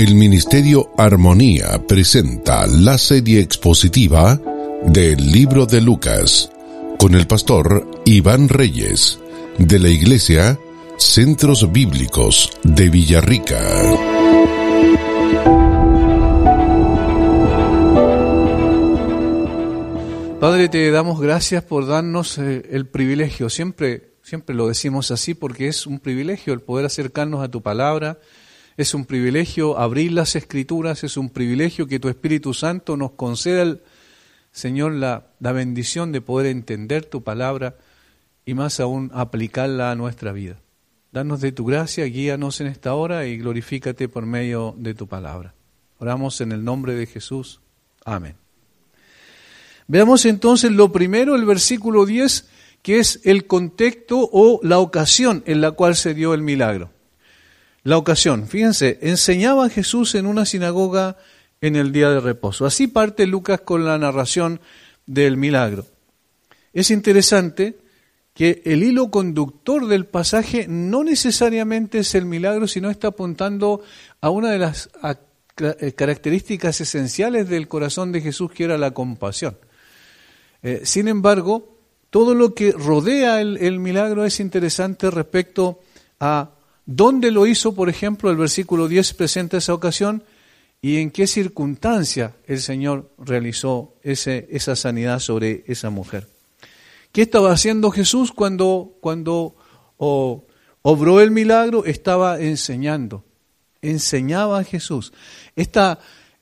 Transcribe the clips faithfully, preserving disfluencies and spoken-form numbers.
El Ministerio Armonía presenta la serie expositiva del libro de Lucas con el pastor Iván Reyes de la Iglesia Centros Bíblicos de Villarrica. Padre, te damos gracias por darnos eh, el privilegio, siempre, siempre lo decimos así porque es un privilegio el poder acercarnos a tu palabra, es un privilegio abrir las Escrituras, es un privilegio que tu Espíritu Santo nos conceda, el, Señor, la, la bendición de poder entender tu palabra y más aún aplicarla a nuestra vida. Danos de tu gracia, guíanos en esta hora y glorifícate por medio de tu palabra. Oramos en el nombre de Jesús. Amén. Veamos entonces lo primero, el versículo diez, que es el contexto o la ocasión en la cual se dio el milagro. La ocasión, fíjense, enseñaba Jesús en una sinagoga en el día de reposo. Así parte Lucas con la narración del milagro. Es interesante que el hilo conductor del pasaje no necesariamente es el milagro, sino está apuntando a una de las características esenciales del corazón de Jesús, que era la compasión. Eh, sin embargo, todo lo que rodea el, el milagro es interesante respecto a dónde lo hizo. Por ejemplo, el versículo diez presenta esa ocasión y en qué circunstancia el Señor realizó ese, esa sanidad sobre esa mujer. ¿Qué estaba haciendo Jesús cuando, cuando oh, obró el milagro? Estaba enseñando, enseñaba a Jesús. Esta,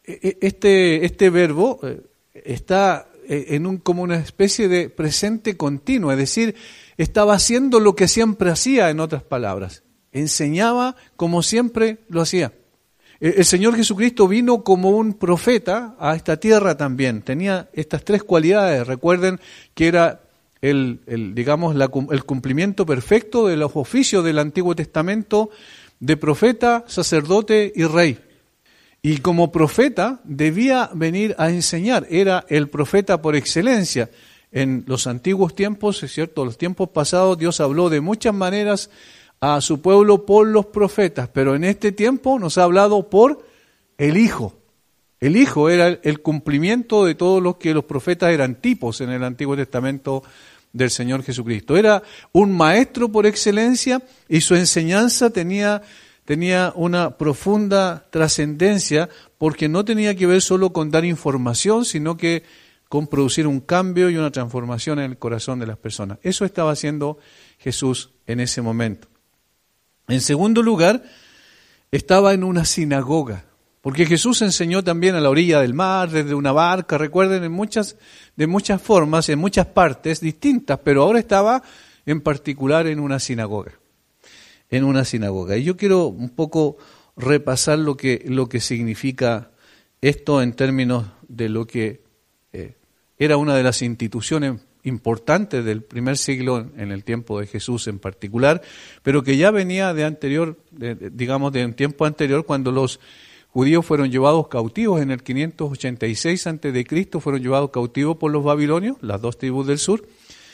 este, este verbo está en un, como una especie de presente continuo, es decir, estaba haciendo lo que siempre hacía, en otras palabras. Enseñaba como siempre lo hacía. El Señor Jesucristo vino como un profeta a esta tierra también. Tenía estas tres cualidades. Recuerden que era el, el digamos, la, el cumplimiento perfecto de los oficios del Antiguo Testamento de profeta, sacerdote y rey. Y como profeta debía venir a enseñar, era el profeta por excelencia. En los antiguos tiempos, es cierto, los tiempos pasados, Dios habló de muchas maneras a su pueblo por los profetas, pero en este tiempo nos ha hablado por el Hijo. El Hijo era el cumplimiento de todo lo que los profetas eran tipos en el Antiguo Testamento del Señor Jesucristo. Era un maestro por excelencia y su enseñanza tenía... tenía una profunda trascendencia porque no tenía que ver solo con dar información, sino que con producir un cambio y una transformación en el corazón de las personas. Eso estaba haciendo Jesús en ese momento. En segundo lugar, estaba en una sinagoga, porque Jesús enseñó también a la orilla del mar, desde una barca, recuerden, en muchas, de muchas formas, en muchas partes distintas, pero ahora estaba en particular en una sinagoga. en una sinagoga. Y yo quiero un poco repasar lo que, lo que significa esto en términos de lo que eh, era una de las instituciones importantes del primer siglo, en el tiempo de Jesús en particular, pero que ya venía de anterior, de, de, digamos de un tiempo anterior, cuando los judíos fueron llevados cautivos en el quinientos ochenta y seis antes de Cristo, fueron llevados cautivos por los babilonios, las dos tribus del sur,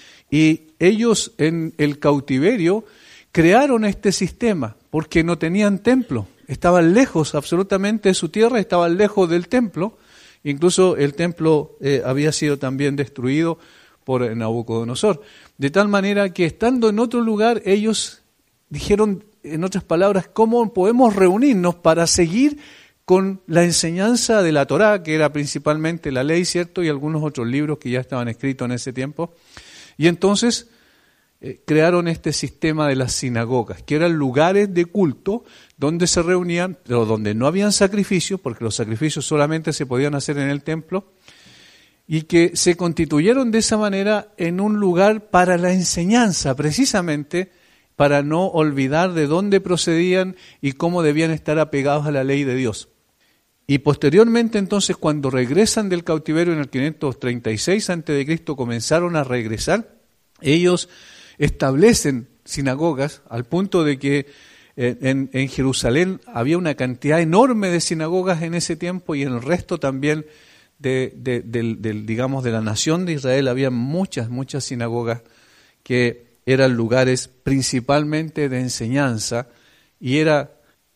y ellos en el cautiverio crearon este sistema porque no tenían templo, estaban lejos absolutamente de su tierra, estaban lejos del templo, incluso el templo eh, había sido también destruido por Nabucodonosor, de tal manera que estando en otro lugar ellos dijeron, en otras palabras, ¿cómo podemos reunirnos para seguir con la enseñanza de la Torá, que era principalmente la ley, ¿cierto? Y algunos otros libros que ya estaban escritos en ese tiempo. Y entonces eh, crearon este sistema de las sinagogas, que eran lugares de culto donde se reunían, pero donde no habían sacrificios, porque los sacrificios solamente se podían hacer en el templo, y que se constituyeron de esa manera en un lugar para la enseñanza, precisamente para no olvidar de dónde procedían y cómo debían estar apegados a la ley de Dios. Y posteriormente, entonces, cuando regresan del cautiverio en el quinientos treinta y seis antes de Cristo, comenzaron a regresar, ellos establecen sinagogas al punto de que eh, en, en Jerusalén había una cantidad enorme de sinagogas en ese tiempo y en el resto también de, de, de, de, digamos, de la nación de Israel había muchas, muchas sinagogas que eran lugares principalmente de enseñanza y era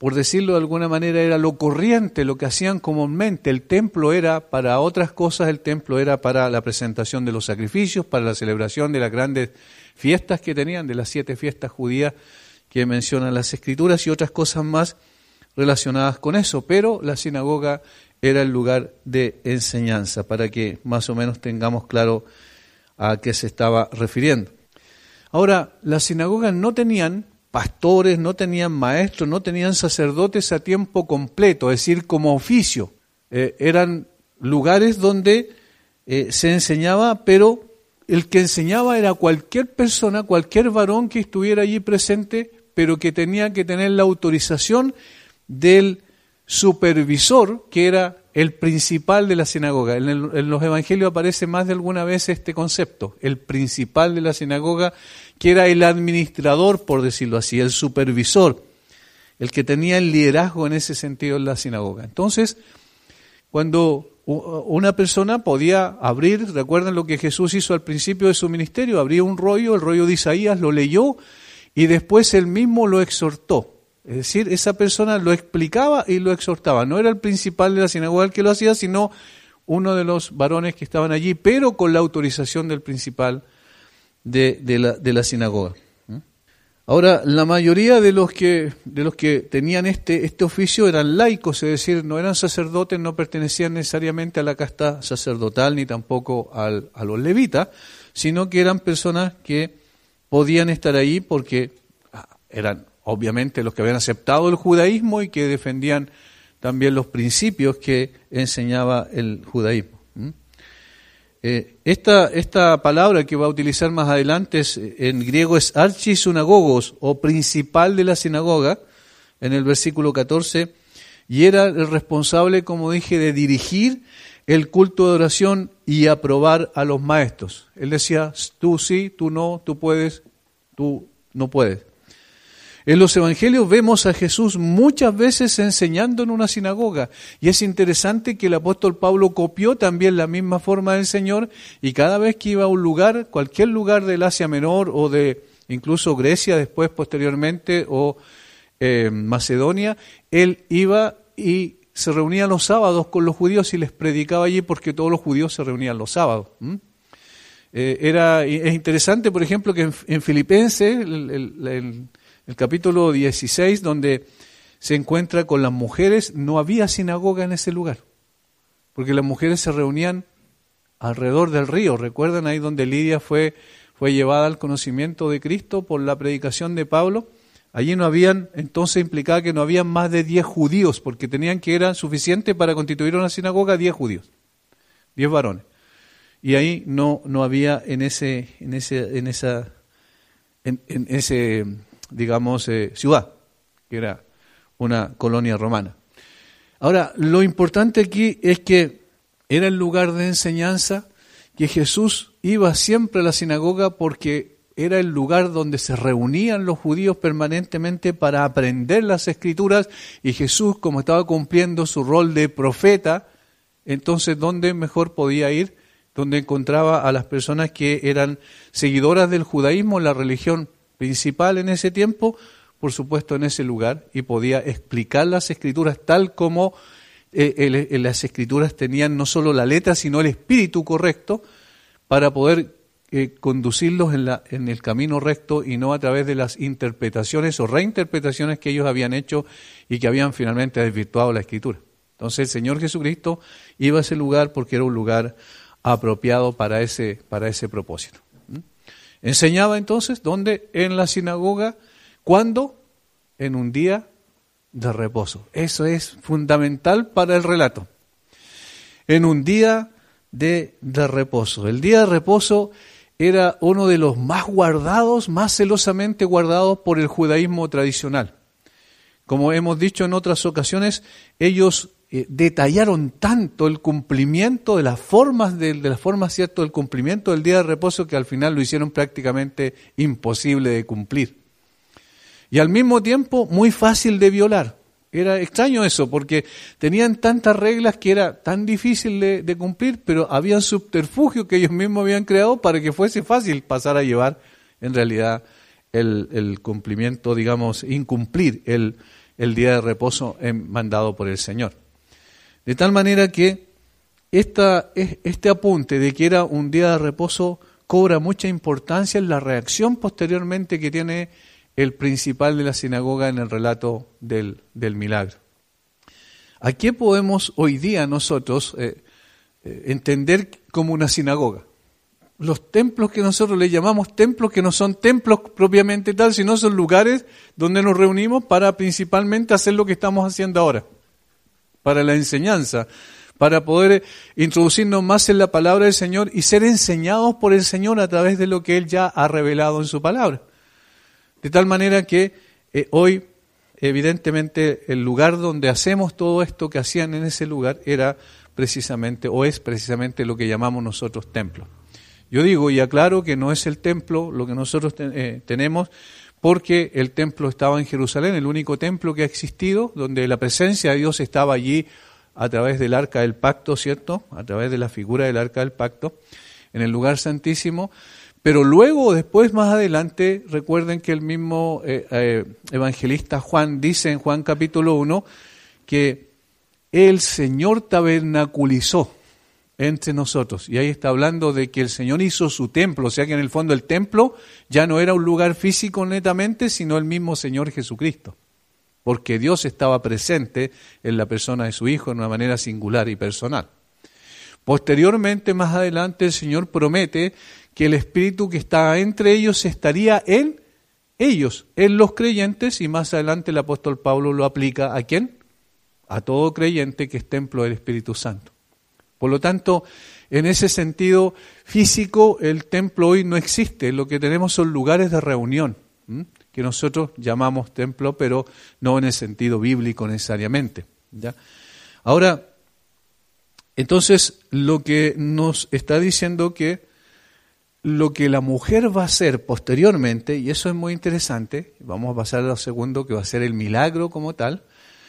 por decirlo de alguna manera, era lo corriente, lo que hacían comúnmente. El templo era para otras cosas, el templo era para la presentación de los sacrificios, para la celebración de las grandes fiestas que tenían, de las siete fiestas judías que mencionan las Escrituras y otras cosas más relacionadas con eso. Pero la sinagoga era el lugar de enseñanza, para que más o menos tengamos claro a qué se estaba refiriendo. Ahora, las sinagogas no tenían pastores, no tenían maestros, no tenían sacerdotes a tiempo completo, es decir, como oficio. Eh, eran lugares donde eh, se enseñaba, pero el que enseñaba era cualquier persona, cualquier varón que estuviera allí presente, pero que tenía que tener la autorización del supervisor, que era el principal de la sinagoga. En, el, en los evangelios aparece más de alguna vez este concepto, el principal de la sinagoga, que era el administrador, por decirlo así, el supervisor, el que tenía el liderazgo en ese sentido en la sinagoga. Entonces, cuando una persona podía abrir, recuerden lo que Jesús hizo al principio de su ministerio, abría un rollo, el rollo de Isaías, lo leyó y después él mismo lo exhortó. Es decir, esa persona lo explicaba y lo exhortaba. No era el principal de la sinagoga el que lo hacía, sino uno de los varones que estaban allí, pero con la autorización del principal de, de, la, de la sinagoga. Ahora, la mayoría de los que de los que tenían este, este oficio eran laicos, es decir, no eran sacerdotes, no pertenecían necesariamente a la casta sacerdotal ni tampoco al, a los levitas, sino que eran personas que podían estar ahí porque eran obviamente los que habían aceptado el judaísmo y que defendían también los principios que enseñaba el judaísmo. Eh, esta, esta palabra que va a utilizar más adelante es, en griego es archisunagogos o principal de la sinagoga, en el versículo catorce, y era el responsable, como dije, de dirigir el culto de oración y aprobar a los maestros. Él decía, tú sí, tú no, tú puedes, tú no puedes. En los evangelios vemos a Jesús muchas veces enseñando en una sinagoga y es interesante que el apóstol Pablo copió también la misma forma del Señor y cada vez que iba a un lugar, cualquier lugar del Asia Menor o de incluso Grecia después posteriormente o eh, Macedonia, él iba y se reunía los sábados con los judíos y les predicaba allí porque todos los judíos se reunían los sábados. ¿Mm? Eh, era, es interesante, por ejemplo, que en, en Filipenses, el, el, el El capítulo dieciséis, donde se encuentra con las mujeres, no había sinagoga en ese lugar, porque las mujeres se reunían alrededor del río. ¿Recuerdan ahí donde Lidia fue, fue llevada al conocimiento de Cristo por la predicación de Pablo? Allí no habían, entonces implicaba que no habían más de diez judíos, porque tenían que era suficiente para constituir una sinagoga diez judíos, diez varones. Y ahí no, no había en ese, en ese, en esa, en, en ese digamos, eh, ciudad, que era una colonia romana. Ahora, lo importante aquí es que era el lugar de enseñanza, que Jesús iba siempre a la sinagoga porque era el lugar donde se reunían los judíos permanentemente para aprender las Escrituras, y Jesús, como estaba cumpliendo su rol de profeta, entonces, ¿dónde mejor podía ir? Donde encontraba a las personas que eran seguidoras del judaísmo, la religión principal en ese tiempo, por supuesto en ese lugar, y podía explicar las Escrituras tal como eh, el, el, las Escrituras tenían no solo la letra, sino el espíritu correcto para poder eh, conducirlos en, la, en el camino recto y no a través de las interpretaciones o reinterpretaciones que ellos habían hecho y que habían finalmente desvirtuado la Escritura. Entonces el Señor Jesucristo iba a ese lugar porque era un lugar apropiado para ese, para ese propósito. Enseñaba entonces, ¿dónde? En la sinagoga. ¿Cuándo? En un día de reposo. Eso es fundamental para el relato. En un día de, de reposo. El día de reposo era uno de los más guardados, más celosamente guardados por el judaísmo tradicional. Como hemos dicho en otras ocasiones, ellos eh, detallaron tanto el cumplimiento de las formas, de, de las formas, cierto, del cumplimiento del día de reposo, que al final lo hicieron prácticamente imposible de cumplir. Y al mismo tiempo muy fácil de violar. Era extraño eso, porque tenían tantas reglas que era tan difícil de, de cumplir, pero había subterfugios que ellos mismos habían creado para que fuese fácil pasar a llevar, en realidad, el, el cumplimiento, digamos, incumplir el, el día de reposo mandado por el Señor. De tal manera que esta, este apunte de que era un día de reposo cobra mucha importancia en la reacción posteriormente que tiene el principal de la sinagoga en el relato del, del milagro. ¿A qué podemos hoy día nosotros eh, eh, entender como una sinagoga? Los templos que nosotros le llamamos templos, que no son templos propiamente tal, sino son lugares donde nos reunimos para principalmente hacer lo que estamos haciendo ahora, para la enseñanza, para poder introducirnos más en la palabra del Señor y ser enseñados por el Señor a través de lo que Él ya ha revelado en su palabra. De tal manera que eh, hoy, evidentemente, el lugar donde hacemos todo esto que hacían en ese lugar era precisamente, o es precisamente lo que llamamos nosotros templo. Yo digo y aclaro que no es el templo lo que nosotros te, eh, tenemos, porque el templo estaba en Jerusalén, el único templo que ha existido, donde la presencia de Dios estaba allí a través del arca del pacto, ¿cierto? A través de la figura del arca del pacto, en el lugar santísimo. Pero luego, después, más adelante, recuerden que el mismo eh, eh, evangelista Juan dice en Juan capítulo uno que el Señor tabernaculizó entre nosotros. Y ahí está hablando de que el Señor hizo su templo, o sea que en el fondo el templo ya no era un lugar físico netamente, sino el mismo Señor Jesucristo. Porque Dios estaba presente en la persona de su Hijo de una manera singular y personal. Posteriormente, más adelante, el Señor promete que el Espíritu que está entre ellos estaría en ellos, en los creyentes, y más adelante el apóstol Pablo lo aplica ¿a quién? A todo creyente que es templo del Espíritu Santo. Por lo tanto, en ese sentido físico, el templo hoy no existe. Lo que tenemos son lugares de reunión, ¿m? que nosotros llamamos templo, pero no en el sentido bíblico necesariamente, ¿ya? Ahora, entonces, lo que nos está diciendo que lo que la mujer va a hacer posteriormente, y eso es muy interesante, vamos a pasar a lo segundo, que va a ser el milagro como tal,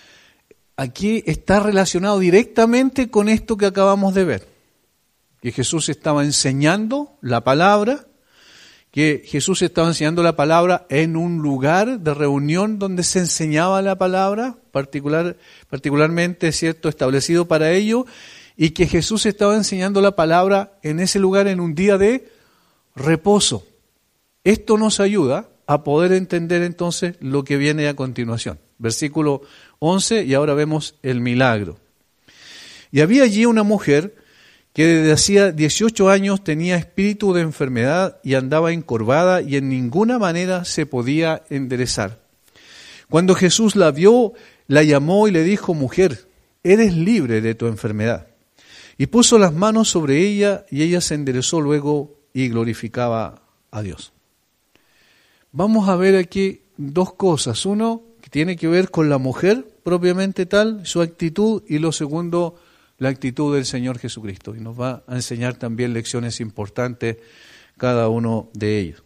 aquí está relacionado directamente con esto que acabamos de ver, que Jesús estaba enseñando la palabra, que Jesús estaba enseñando la palabra en un lugar de reunión donde se enseñaba la palabra, particular, particularmente, ¿cierto?, establecido para ello, y que Jesús estaba enseñando la palabra en ese lugar en un día de reposo. Esto nos ayuda a poder entender entonces lo que viene a continuación. Versículo once, y ahora vemos el milagro. Y había allí una mujer que desde hacía dieciocho años tenía espíritu de enfermedad y andaba encorvada y en ninguna manera se podía enderezar. Cuando Jesús la vio, la llamó y le dijo: mujer, eres libre de tu enfermedad. Y puso las manos sobre ella y ella se enderezó luego y glorificaba a Dios. Vamos a ver aquí dos cosas. Uno, que tiene que ver con la mujer propiamente tal, su actitud, y lo segundo, la actitud del Señor Jesucristo. Y nos va a enseñar también lecciones importantes cada uno de ellos.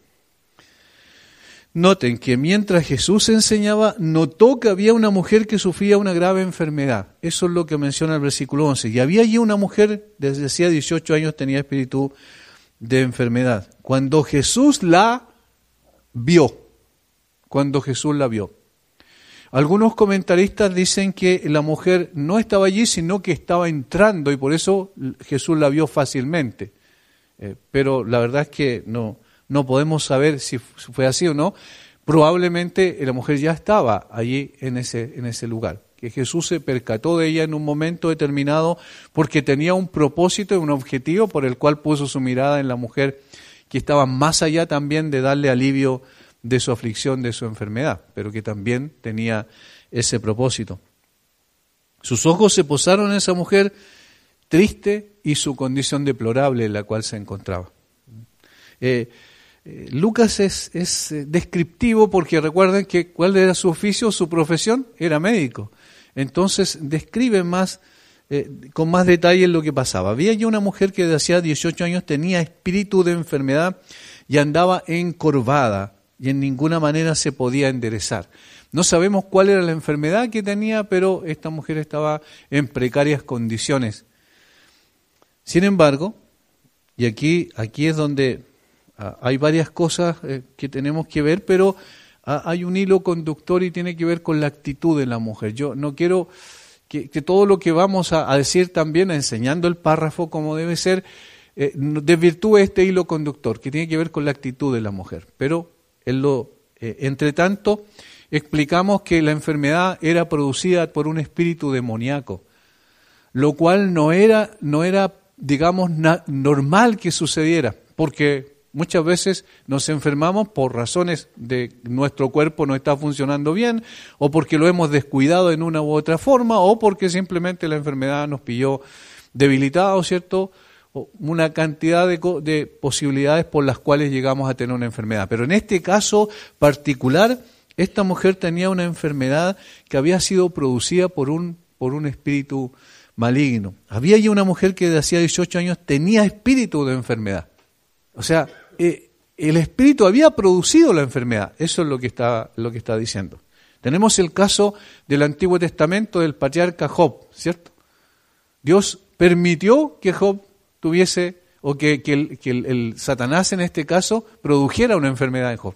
Noten que mientras Jesús enseñaba, notó que había una mujer que sufría una grave enfermedad. Eso es lo que menciona el versículo once. Y había allí una mujer, desde hacía dieciocho años tenía espíritu de enfermedad. Cuando Jesús la vio, cuando Jesús la vio. Algunos comentaristas dicen que la mujer no estaba allí, sino que estaba entrando y por eso Jesús la vio fácilmente. Eh, pero la verdad es que no, no podemos saber si fue así o no. Probablemente la mujer ya estaba allí en ese, en ese lugar. Que Jesús se percató de ella en un momento determinado porque tenía un propósito y un objetivo por el cual puso su mirada en la mujer, que estaba más allá también de darle alivio de su aflicción, de su enfermedad, pero que también tenía ese propósito. Sus ojos se posaron en esa mujer triste y su condición deplorable en la cual se encontraba. Eh, eh, Lucas es, es descriptivo porque recuerden que cuál era su oficio, su profesión, era médico. Entonces describe más, eh, con más detalle lo que pasaba. Había ya una mujer que desde hacía dieciocho años tenía espíritu de enfermedad y andaba encorvada y en ninguna manera se podía enderezar. No sabemos cuál era la enfermedad que tenía, pero esta mujer estaba en precarias condiciones. Sin embargo, y aquí, aquí es donde ah, hay varias cosas eh, que tenemos que ver, pero hay un hilo conductor y tiene que ver con la actitud de la mujer. Yo no quiero que, que todo lo que vamos a, a decir también, enseñando el párrafo como debe ser, eh, desvirtúe este hilo conductor, que tiene que ver con la actitud de la mujer. Pero, en lo, eh, entre tanto, explicamos que la enfermedad era producida por un espíritu demoníaco, lo cual no era, no era digamos, na- normal que sucediera, porque muchas veces nos enfermamos por razones de nuestro cuerpo no está funcionando bien, o porque lo hemos descuidado en una u otra forma, o porque simplemente la enfermedad nos pilló debilitados, ¿cierto? O una cantidad de, co- de posibilidades por las cuales llegamos a tener una enfermedad. Pero en este caso particular, esta mujer tenía una enfermedad que había sido producida por un, por un espíritu maligno. Había allí una mujer que de hacía dieciocho años tenía espíritu de enfermedad. O sea, eh, el espíritu había producido la enfermedad. Eso es lo que está, lo que está diciendo. Tenemos el caso del Antiguo Testamento del patriarca Job, ¿cierto? Dios permitió que Job tuviese, o que, que, el, que el, el Satanás en este caso, produjera una enfermedad en Job.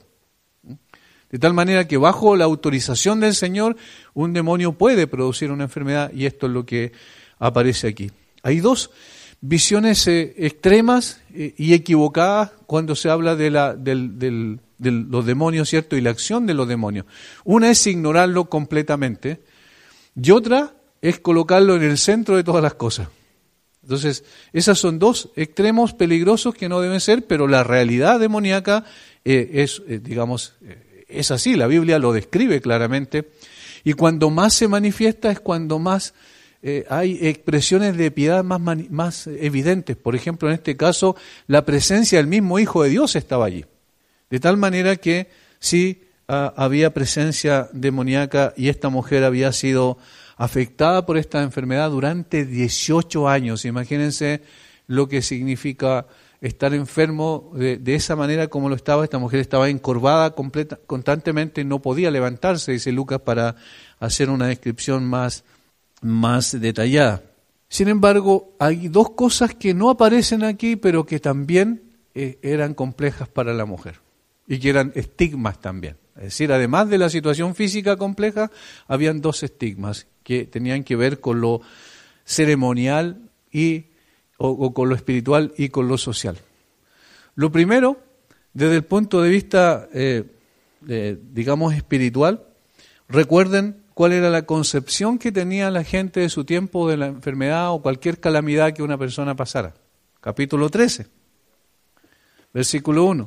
De tal manera que bajo la autorización del Señor, un demonio puede producir una enfermedad, y esto es lo que aparece aquí. Hay dos visiones eh, extremas eh, y equivocadas cuando se habla de, la, del, del, de los demonios, ¿cierto? Y la acción de los demonios. Una es ignorarlo completamente, y otra es colocarlo en el centro de todas las cosas. Entonces, esas son dos extremos peligrosos que no deben ser, pero la realidad demoníaca eh, es, eh, digamos, eh, es así, la Biblia lo describe claramente, y cuando más se manifiesta es cuando más eh, hay expresiones de piedad más, mani- más evidentes. Por ejemplo, en este caso, la presencia del mismo Hijo de Dios estaba allí, de tal manera que sí ah, había presencia demoníaca, y esta mujer había sido afectada por esta enfermedad durante dieciocho años. Imagínense lo que significa estar enfermo de, de esa manera como lo estaba. Esta mujer estaba encorvada completa, constantemente, no podía levantarse, dice Lucas, para hacer una descripción más, más detallada. Sin embargo, hay dos cosas que no aparecen aquí, pero que también eh, eran complejas para la mujer, y que eran estigmas también. Es decir, además de la situación física compleja, habían dos estigmas que tenían que ver con lo ceremonial y o, o con lo espiritual y con lo social. Lo primero, desde el punto de vista, eh, eh, digamos, espiritual, recuerden cuál era la concepción que tenía la gente de su tiempo de la enfermedad o cualquier calamidad que una persona pasara. Capítulo trece, versículo uno.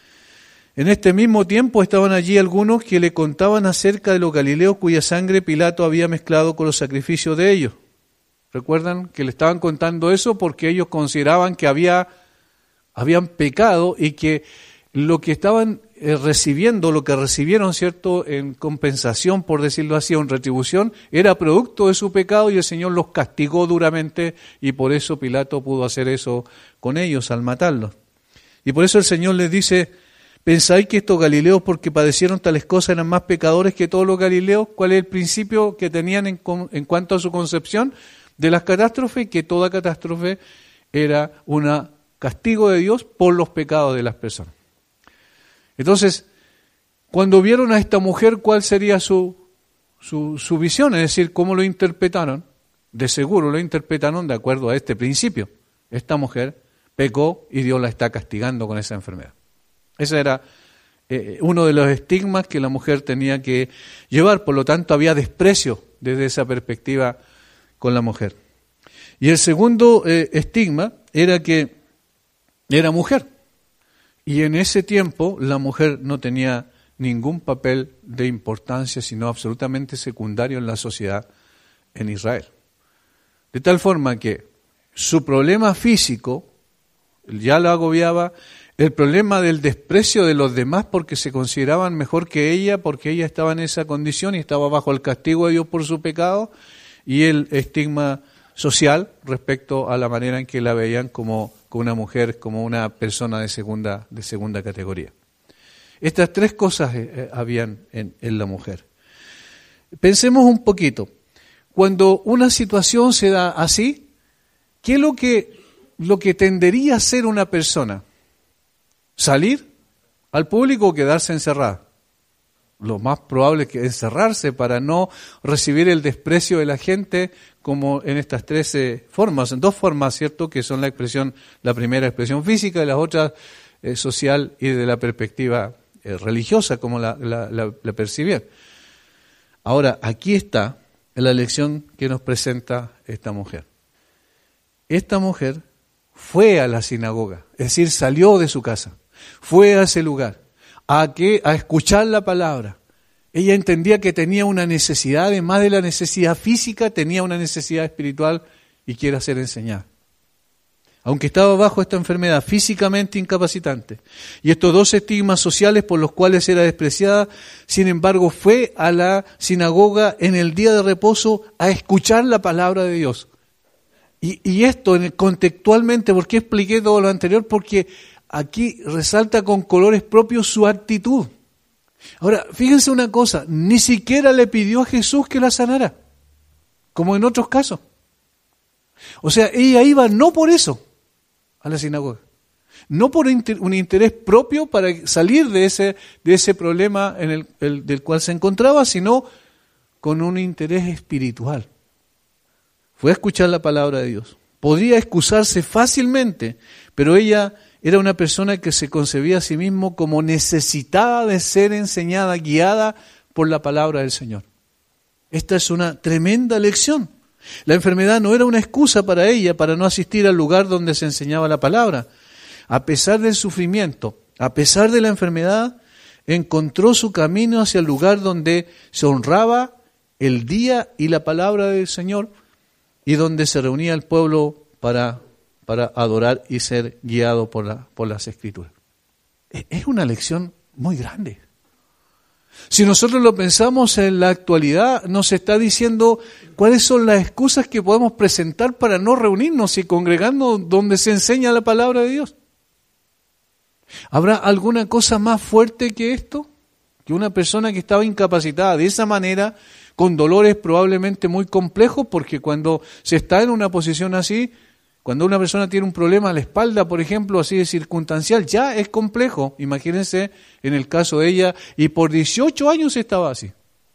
En este mismo tiempo estaban allí algunos que le contaban acerca de los galileos cuya sangre Pilato había mezclado con los sacrificios de ellos. ¿Recuerdan que le estaban contando eso? Porque ellos consideraban que había, habían pecado, y que lo que estaban eh, recibiendo, lo que recibieron, ¿cierto?, en compensación, por decirlo así, o en retribución, era producto de su pecado, y el Señor los castigó duramente, y por eso Pilato pudo hacer eso con ellos al matarlos. Y por eso el Señor les dice: ¿pensáis que estos galileos, porque padecieron tales cosas, eran más pecadores que todos los galileos? ¿Cuál es el principio que tenían en, en cuanto a su concepción de las catástrofes? Que toda catástrofe era un castigo de Dios por los pecados de las personas. Entonces, cuando vieron a esta mujer, ¿cuál sería su, su, su visión? Es decir, ¿cómo lo interpretaron? De seguro lo interpretaron de acuerdo a este principio. Esta mujer pecó y Dios la está castigando con esa enfermedad. Ese era eh, uno de los estigmas que la mujer tenía que llevar. Por lo tanto, había desprecio desde esa perspectiva con la mujer. Y el segundo eh, estigma era que era mujer. Y en ese tiempo la mujer no tenía ningún papel de importancia, sino absolutamente secundario en la sociedad en Israel. De tal forma que su problema físico ya la agobiaba. El problema del desprecio de los demás porque se consideraban mejor que ella, porque ella estaba en esa condición y estaba bajo el castigo de Dios por su pecado, y el estigma social respecto a la manera en que la veían como, como una mujer, como una persona de segunda, de segunda categoría. Estas tres cosas eh, habían en, en la mujer. Pensemos un poquito. Cuando una situación se da así, ¿qué es lo que, lo que tendería a ser una persona? ¿Salir al público o quedarse encerrada? lo más probable es que encerrarse para no recibir el desprecio de la gente, como en estas tres eh, formas, en dos formas, ¿cierto?, que son la expresión, la primera expresión física y la otra eh, social y de la perspectiva eh, religiosa, como la, la, la, la percibían. Ahora, aquí está la lección que nos presenta esta mujer. Esta mujer fue a la sinagoga, es decir, salió de su casa, fue a ese lugar, a que a escuchar la palabra. Ella entendía que tenía una necesidad, además de la necesidad física, tenía una necesidad espiritual y quiere ser enseñada. Aunque estaba bajo esta enfermedad físicamente incapacitante y estos dos estigmas sociales por los cuales era despreciada, sin embargo fue a la sinagoga en el día de reposo a escuchar la palabra de Dios. Y, y esto contextualmente, ¿por qué expliqué todo lo anterior? Porque aquí resalta con colores propios su actitud. Ahora, fíjense una cosa, ni siquiera le pidió a Jesús que la sanara, como en otros casos. O sea, ella iba no por eso a la sinagoga, no por un interés propio para salir de ese, de ese problema en el, el, del cual se encontraba, sino con un interés espiritual. Fue a escuchar la palabra de Dios. Podría excusarse fácilmente, pero ella era una persona que se concebía a sí mismo como necesitada de ser enseñada, guiada por la palabra del Señor. Esta es una tremenda lección. La enfermedad no era una excusa para ella para no asistir al lugar donde se enseñaba la palabra. A pesar del sufrimiento, a pesar de la enfermedad, encontró su camino hacia el lugar donde se honraba el día y la palabra del Señor y donde se reunía el pueblo para, para adorar y ser guiado por, la, por las Escrituras. Es una lección muy grande. Si nosotros lo pensamos en la actualidad, nos está diciendo cuáles son las excusas que podemos presentar para no reunirnos y congregarnos donde se enseña la palabra de Dios. ¿Habrá alguna cosa más fuerte que esto? Que una persona que estaba incapacitada de esa manera, con dolores probablemente muy complejos, porque cuando se está en una posición así, cuando una persona tiene un problema a la espalda, por ejemplo, así de circunstancial, ya es complejo. Imagínense en el caso de ella, y por dieciocho años estaba así.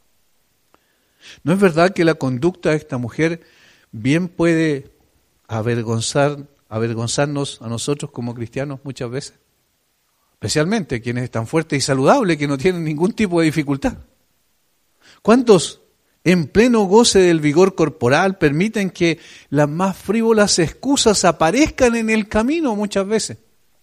¿No es verdad que la conducta de esta mujer bien puede avergonzar, avergonzarnos a nosotros como cristianos muchas veces? Especialmente quienes están fuertes y saludables, que no tienen ningún tipo de dificultad. ¿Cuántos en pleno goce del vigor corporal permiten que las más frívolas excusas aparezcan en el camino muchas veces?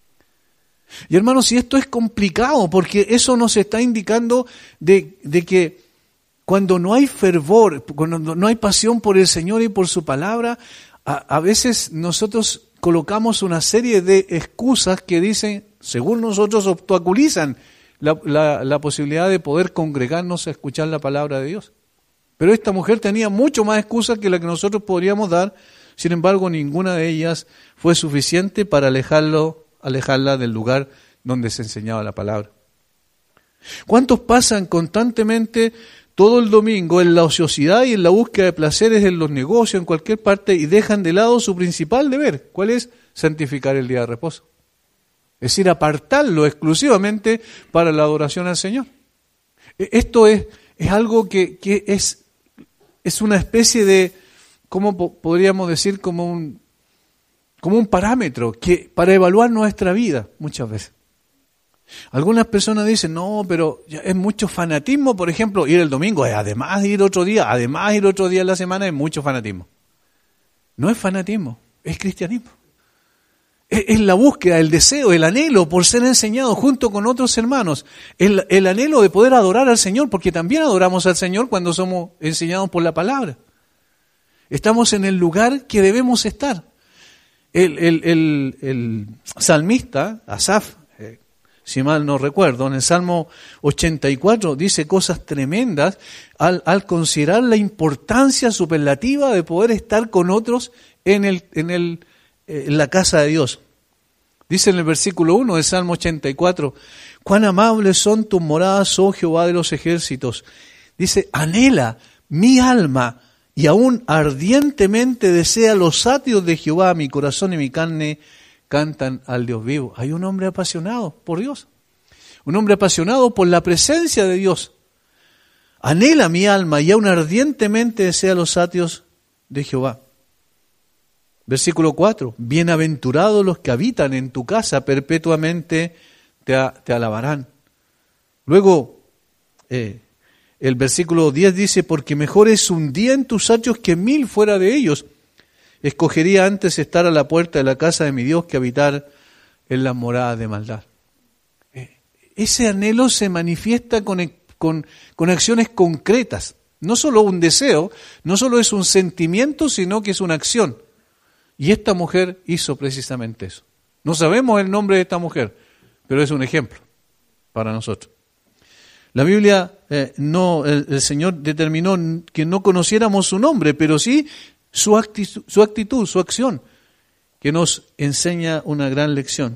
Y hermanos, si esto es complicado, porque eso nos está indicando de, de que cuando no hay fervor, cuando no hay pasión por el Señor y por su palabra, a, a veces nosotros colocamos una serie de excusas que dicen, según nosotros, obstaculizan la, la, la posibilidad de poder congregarnos a escuchar la palabra de Dios. Pero esta mujer tenía mucho más excusas que la que nosotros podríamos dar, sin embargo, ninguna de ellas fue suficiente para alejarlo, alejarla del lugar donde se enseñaba la palabra. ¿Cuántos pasan constantemente todo el domingo en la ociosidad y en la búsqueda de placeres en los negocios, en cualquier parte, y dejan de lado su principal deber? ¿Cuál es? Santificar el día de reposo. Es decir, apartarlo exclusivamente para la adoración al Señor. Esto es, es algo que, que es, es una especie de, ¿cómo podríamos decir? Como un, como un parámetro que para evaluar nuestra vida muchas veces. Algunas personas dicen, no, pero ya es mucho fanatismo, por ejemplo, ir el domingo, además de ir otro día, además de ir otro día en la semana, es mucho fanatismo. No es fanatismo, es cristianismo. Es, es la búsqueda, el deseo, el anhelo por ser enseñado junto con otros hermanos, el, el anhelo de poder adorar al Señor, porque también adoramos al Señor cuando somos enseñados por la palabra. Estamos en el lugar que debemos estar. El, el, el, el salmista, Asaf, si mal no recuerdo, en el Salmo ochenta y cuatro dice cosas tremendas al, al considerar la importancia superlativa de poder estar con otros en, el, en, el, en la casa de Dios. Dice en el versículo uno del Salmo ochenta y cuatro, cuán amables son tus moradas, oh Jehová de los ejércitos. Dice, anhela mi alma y aún ardientemente desea los atrios de Jehová, mi corazón y mi carne cantan al Dios vivo. Hay un hombre apasionado por Dios, un hombre apasionado por la presencia de Dios, Anhela mi alma y aún ardientemente desea los atrios de Jehová. Versículo cuatro. Bienaventurados los que habitan en tu casa, perpetuamente te, te alabarán. Luego, eh, el versículo diez dice, porque mejor es un día en tus atrios que mil fuera de ellos. Escogería antes estar a la puerta de la casa de mi Dios que habitar en las moradas de maldad. Eh, ese anhelo se manifiesta con, con, con acciones concretas. No solo un deseo, no solo es un sentimiento, sino que es una acción. Y esta mujer hizo precisamente eso. No sabemos el nombre de esta mujer, pero es un ejemplo para nosotros. La Biblia, eh, no, el, el Señor determinó que no conociéramos su nombre, pero sí su actitud, su actitud, su acción, que nos enseña una gran lección.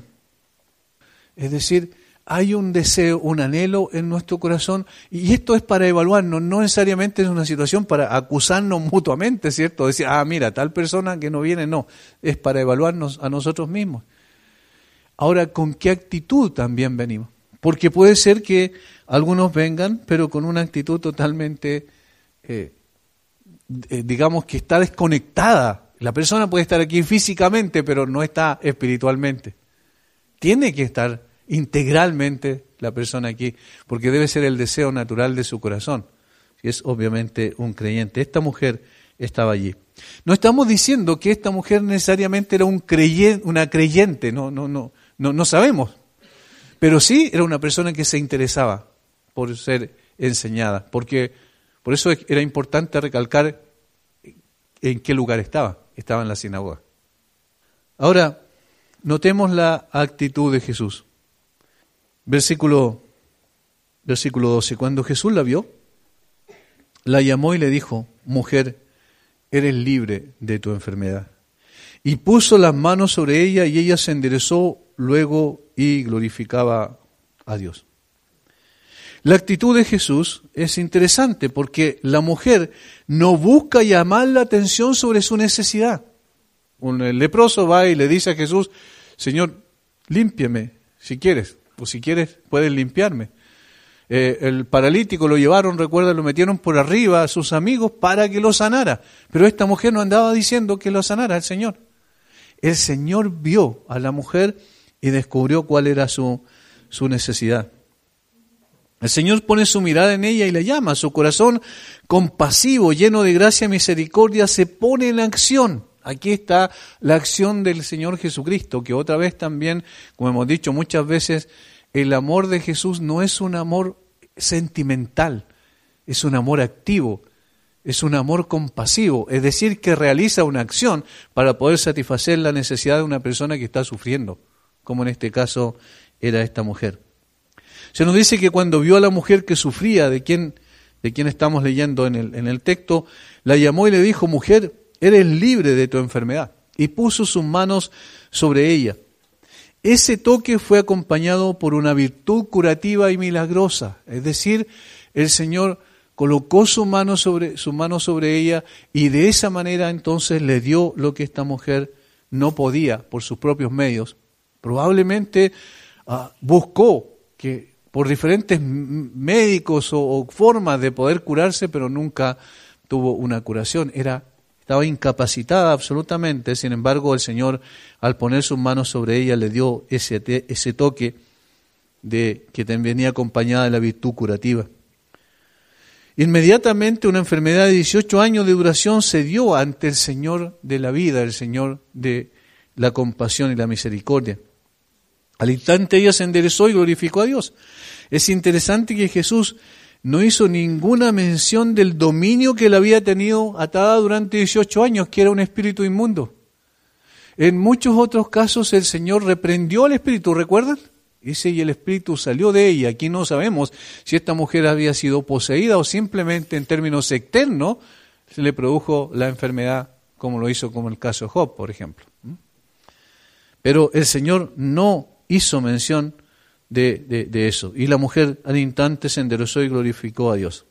Es decir, hay un deseo, un anhelo en nuestro corazón, y esto es para evaluarnos, no necesariamente es una situación para acusarnos mutuamente, ¿cierto? Decir, ah, mira, tal persona que no viene, no, es para evaluarnos a nosotros mismos. Ahora, ¿con qué actitud también venimos? Porque puede ser que algunos vengan, pero con una actitud totalmente, eh, eh, digamos que está desconectada. La persona puede estar aquí físicamente, pero no está espiritualmente. Tiene que estar integralmente la persona aquí, porque debe ser el deseo natural de su corazón. Si es obviamente un creyente. Esta mujer estaba allí. No estamos diciendo que esta mujer necesariamente era un creyente, una creyente, no, no, no, no, no sabemos. Pero sí era una persona que se interesaba por ser enseñada, porque por eso era importante recalcar en qué lugar estaba. Estaba en la sinagoga. Ahora, notemos la actitud de Jesús. Versículo, versículo doce. Cuando Jesús la vio, la llamó y le dijo, mujer, eres libre de tu enfermedad. Y puso las manos sobre ella y ella se enderezó luego y glorificaba a Dios. La actitud de Jesús es interesante porque la mujer no busca llamar la atención sobre su necesidad. Un leproso va y le dice a Jesús, Señor, límpiame si quieres, o si quieres puedes limpiarme. Eh, el paralítico lo llevaron, recuerda, lo metieron por arriba a sus amigos para que lo sanara. Pero esta mujer no andaba diciendo que lo sanara el Señor. El Señor vio a la mujer y descubrió cuál era su, su necesidad. El Señor pone su mirada en ella y la llama. Su corazón compasivo, lleno de gracia y misericordia, se pone en acción. Aquí está la acción del Señor Jesucristo, que otra vez también, como hemos dicho muchas veces, el amor de Jesús no es un amor sentimental, es un amor activo, es un amor compasivo, es decir, que realiza una acción para poder satisfacer la necesidad de una persona que está sufriendo, como en este caso era esta mujer. Se nos dice que cuando vio a la mujer que sufría, de quien, de quien estamos leyendo en el, en el texto, la llamó y le dijo, mujer, eres libre de tu enfermedad, y puso sus manos sobre ella. Ese toque fue acompañado por una virtud curativa y milagrosa, es decir, el Señor colocó su mano sobre, su mano sobre ella y de esa manera entonces le dio lo que esta mujer no podía por sus propios medios. Probablemente uh, buscó que por diferentes médicos o, o formas de poder curarse, pero nunca tuvo una curación. Era, estaba incapacitada absolutamente, sin embargo el Señor al poner sus manos sobre ella le dio ese, ese toque de, que también venía acompañada de la virtud curativa. Inmediatamente una enfermedad de dieciocho años de duración se dio ante el Señor de la vida, el Señor de la compasión y la misericordia. Al instante ella se enderezó y glorificó a Dios. Es interesante que Jesús no hizo ninguna mención del dominio que la había tenido atada durante dieciocho años, que era un espíritu inmundo. En muchos otros casos el Señor reprendió al espíritu, ¿recuerdan? Dice, y el espíritu salió de ella. Aquí no sabemos si esta mujer había sido poseída o simplemente en términos externos se le produjo la enfermedad, como lo hizo como el caso de Job, por ejemplo. Pero el Señor no hizo mención de, de, de eso. Y la mujer al instante se enderezó y glorificó a Dios.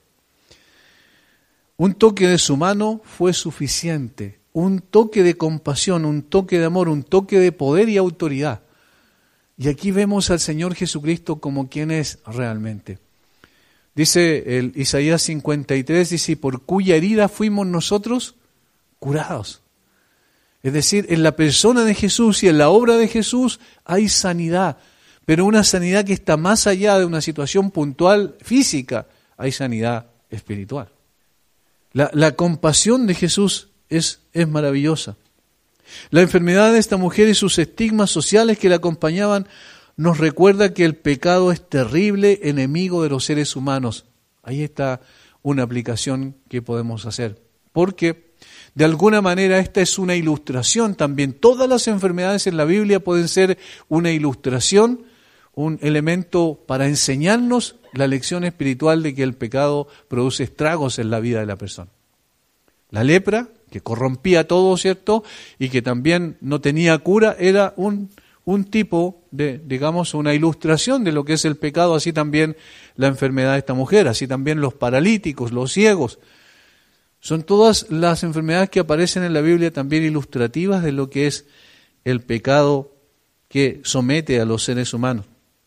Un toque de su mano fue suficiente. Un toque de compasión, un toque de amor, un toque de poder y autoridad. Y aquí vemos al Señor Jesucristo como quien es realmente. Dice el Isaías cincuenta y tres, dice, por cuya herida fuimos nosotros curados. Es decir, en la persona de Jesús y en la obra de Jesús hay sanidad, pero una sanidad que está más allá de una situación puntual física, hay sanidad espiritual. La, la compasión de Jesús es, es maravillosa. La enfermedad de esta mujer y sus estigmas sociales que la acompañaban nos recuerda que el pecado es terrible enemigo de los seres humanos. Ahí está una aplicación que podemos hacer. Porque de alguna manera esta es una ilustración también. Todas las enfermedades en la Biblia pueden ser una ilustración, un elemento para enseñarnos la lección espiritual de que el pecado produce estragos en la vida de la persona. La lepra, que corrompía todo, ¿cierto? Y que también no tenía cura, era un, un tipo de, digamos, una ilustración de lo que es el pecado, así también la enfermedad de esta mujer, así también los paralíticos, los ciegos. Son todas las enfermedades que aparecen en la Biblia también ilustrativas de lo que es el pecado que somete a los seres humanos.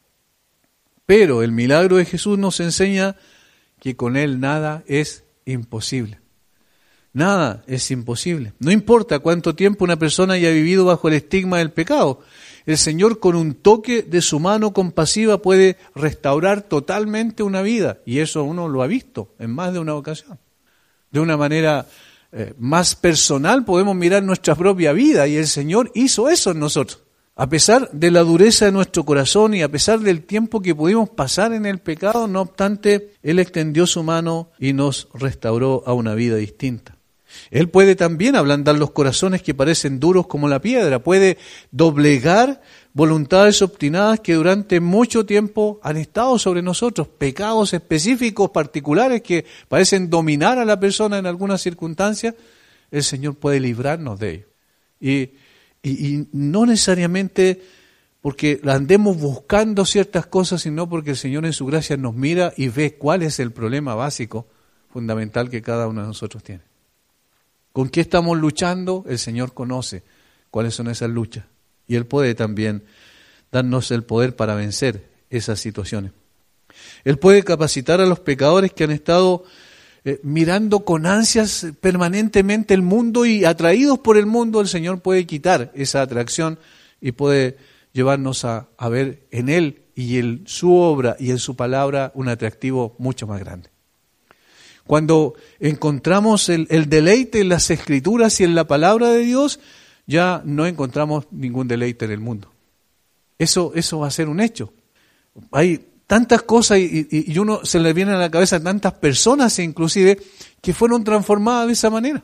Pero el milagro de Jesús nos enseña que con Él nada es imposible. Nada es imposible. No importa cuánto tiempo una persona haya vivido bajo el estigma del pecado. El Señor con un toque de su mano compasiva puede restaurar totalmente una vida. Y eso uno lo ha visto en más de una ocasión. De una manera eh, más personal podemos mirar nuestra propia vida y el Señor hizo eso en nosotros. A pesar de la dureza de nuestro corazón y a pesar del tiempo que pudimos pasar en el pecado, no obstante, Él extendió su mano y nos restauró a una vida distinta. Él puede también ablandar los corazones que parecen duros como la piedra, puede doblegar voluntades obstinadas que durante mucho tiempo han estado sobre nosotros, pecados específicos, particulares que parecen dominar a la persona en algunas circunstancias, el Señor puede librarnos de ellos. Y Y, y no necesariamente porque andemos buscando ciertas cosas, sino porque el Señor en su gracia nos mira y ve cuál es el problema básico, fundamental que cada uno de nosotros tiene. ¿Con qué estamos luchando? El Señor conoce cuáles son esas luchas. Y Él puede también darnos el poder para vencer esas situaciones. Él puede capacitar a los pecadores que han estado Eh, mirando con ansias permanentemente el mundo y atraídos por el mundo. El Señor puede quitar esa atracción y puede llevarnos a, a ver en Él y en su obra y en su palabra un atractivo mucho más grande. Cuando encontramos el, el deleite en las Escrituras y en la palabra de Dios, ya no encontramos ningún deleite en el mundo. Eso, eso va a ser un hecho. Hay tantas cosas y, y, y uno se le viene a la cabeza tantas personas inclusive que fueron transformadas de esa manera,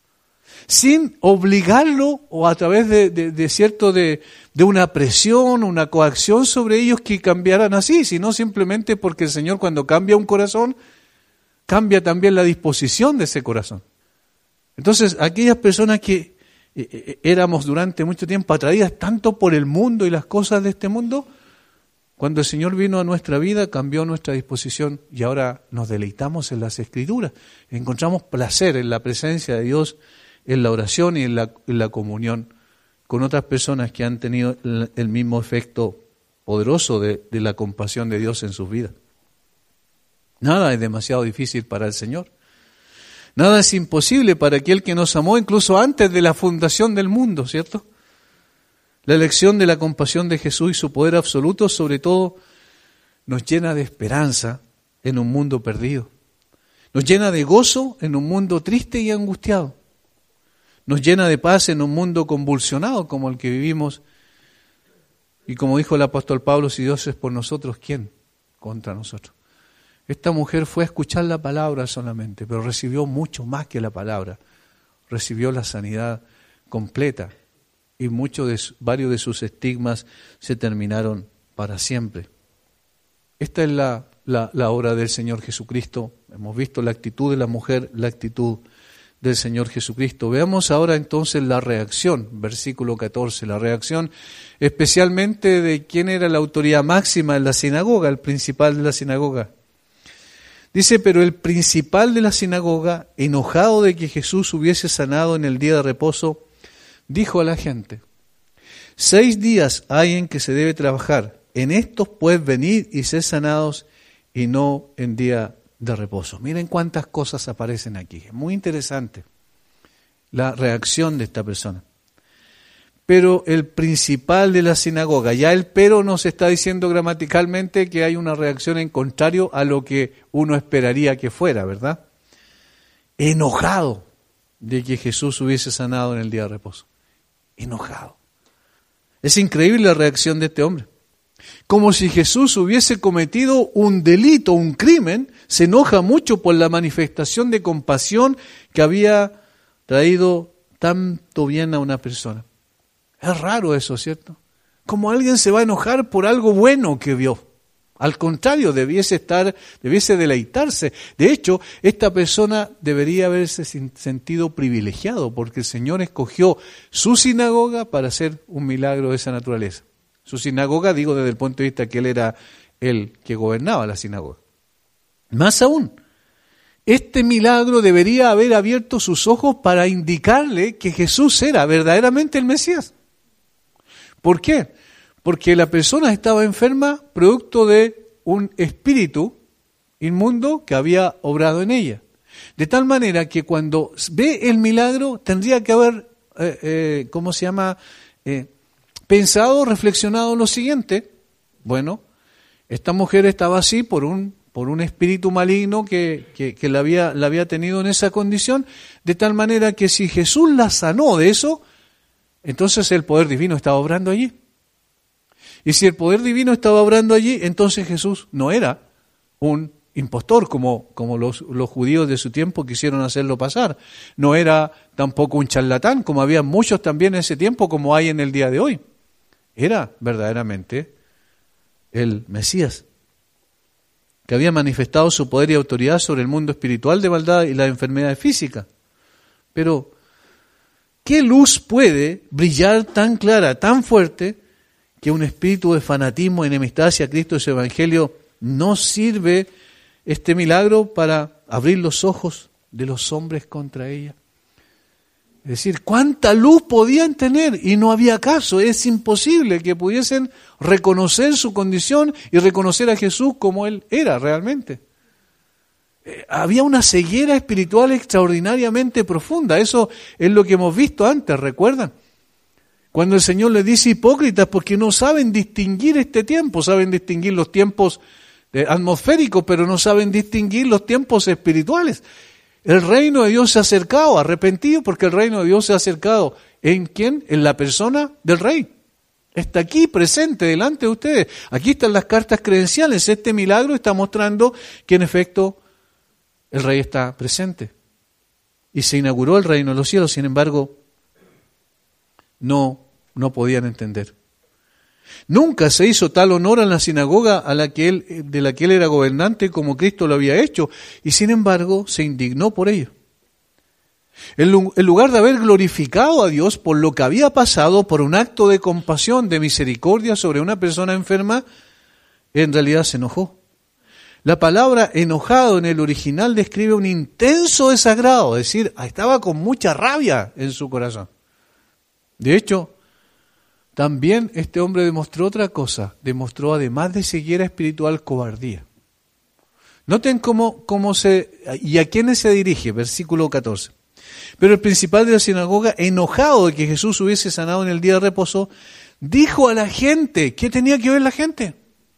sin obligarlo o a través de, de, de cierto de, de una presión, una coacción sobre ellos que cambiaran así, sino simplemente porque el Señor cuando cambia un corazón, cambia también la disposición de ese corazón. Entonces, aquellas personas que eh, éramos durante mucho tiempo atraídas tanto por el mundo y las cosas de este mundo, cuando el Señor vino a nuestra vida, cambió nuestra disposición y ahora nos deleitamos en las Escrituras. Encontramos placer en la presencia de Dios, en la oración y en la, en la comunión con otras personas que han tenido el, el mismo efecto poderoso de, de la compasión de Dios en sus vidas. Nada es demasiado difícil para el Señor. Nada es imposible para aquel que nos amó incluso antes de la fundación del mundo, ¿cierto? La elección de la compasión de Jesús y su poder absoluto, sobre todo, nos llena de esperanza en un mundo perdido. Nos llena de gozo en un mundo triste y angustiado. Nos llena de paz en un mundo convulsionado como el que vivimos. Y como dijo el apóstol Pablo, si Dios es por nosotros, ¿quién contra nosotros? Esta mujer fue a escuchar la palabra solamente, pero recibió mucho más que la palabra. Recibió la sanidad completa. Y muchos de, varios de sus estigmas se terminaron para siempre. Esta es la, la, la obra del Señor Jesucristo. Hemos visto la actitud de la mujer, la actitud del Señor Jesucristo. Veamos ahora entonces la reacción, versículo catorce, la reacción especialmente de quién era la autoridad máxima en la sinagoga, el principal de la sinagoga. Dice, pero el principal de la sinagoga, enojado de que Jesús hubiese sanado en el día de reposo, dijo a la gente, seis días hay en que se debe trabajar, en estos pues venid y sed sanados y no en día de reposo. Miren cuántas cosas aparecen aquí. Es muy interesante la reacción de esta persona. Pero el principal de la sinagoga, ya el pero nos está diciendo gramaticalmente que hay una reacción en contrario a lo que uno esperaría que fuera, ¿verdad? Enojado de que Jesús hubiese sanado en el día de reposo. Enojado. Es increíble la reacción de este hombre. Como si Jesús hubiese cometido un delito, un crimen, se enoja mucho por la manifestación de compasión que había traído tanto bien a una persona. Es raro eso, ¿cierto? Como alguien se va a enojar por algo bueno que vio. Al contrario, debiese estar, debiese deleitarse. De hecho, esta persona debería haberse sentido privilegiado porque el Señor escogió su sinagoga para hacer un milagro de esa naturaleza. Su sinagoga, digo desde el punto de vista que él era el que gobernaba la sinagoga. Más aún, este milagro debería haber abierto sus ojos para indicarle que Jesús era verdaderamente el Mesías. ¿Por qué? Porque la persona estaba enferma producto de un espíritu inmundo que había obrado en ella. De tal manera que cuando ve el milagro tendría que haber, eh, eh, ¿cómo se llama?, eh, pensado, reflexionado lo siguiente. Bueno, esta mujer estaba así por un, por un espíritu maligno que, que, que la, había, la había tenido en esa condición, de tal manera que si Jesús la sanó de eso, entonces el poder divino estaba obrando allí. Y si el poder divino estaba obrando allí, entonces Jesús no era un impostor como, como los, los judíos de su tiempo quisieron hacerlo pasar. No era tampoco un charlatán, como había muchos también en ese tiempo, como hay en el día de hoy. Era verdaderamente el Mesías, que había manifestado su poder y autoridad sobre el mundo espiritual de maldad y las enfermedades físicas. Pero, ¿qué luz puede brillar tan clara, tan fuerte, que un espíritu de fanatismo, enemistad hacia Cristo y su Evangelio no sirve este milagro para abrir los ojos de los hombres contra ella? Es decir, ¿cuánta luz podían tener? Y no había caso, es imposible que pudiesen reconocer su condición y reconocer a Jesús como Él era realmente. Eh, había una ceguera espiritual extraordinariamente profunda, eso es lo que hemos visto antes, ¿recuerdan? Cuando el Señor les dice hipócritas porque no saben distinguir este tiempo, saben distinguir los tiempos eh, atmosféricos, pero no saben distinguir los tiempos espirituales. El reino de Dios se ha acercado, arrepentido, porque el reino de Dios se ha acercado. ¿En quién? En la persona del rey. Está aquí presente delante de ustedes. Aquí están las cartas credenciales. Este milagro está mostrando que en efecto el rey está presente. Y se inauguró el reino de los cielos, sin embargo, no, no podían entender. Nunca se hizo tal honor a la sinagoga a la que él, de la que él era gobernante como Cristo lo había hecho, y sin embargo se indignó por ello. En lugar de haber glorificado a Dios por lo que había pasado, por un acto de compasión, de misericordia sobre una persona enferma, en realidad se enojó. La palabra enojado en el original describe un intenso desagrado, es decir, estaba con mucha rabia en su corazón. De hecho, también este hombre demostró otra cosa, demostró además de ceguera espiritual, cobardía. Noten cómo, cómo se, y a quiénes se dirige, versículo catorce. Pero el principal de la sinagoga, enojado de que Jesús hubiese sanado en el día de reposo, dijo a la gente, ¿qué tenía que ver la gente?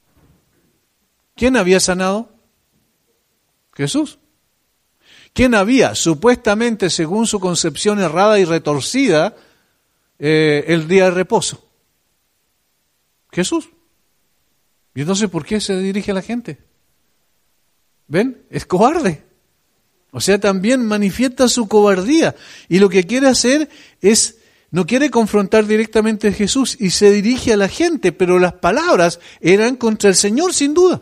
¿Quién había sanado? Jesús. ¿Quién había, supuestamente, según su concepción errada y retorcida, eh, el día de reposo? Jesús. ¿Y entonces por qué se dirige a la gente? ¿Ven? Es cobarde. O sea, también manifiesta su cobardía. Y lo que quiere hacer es, no quiere confrontar directamente a Jesús y se dirige a la gente, pero las palabras eran contra el Señor sin duda.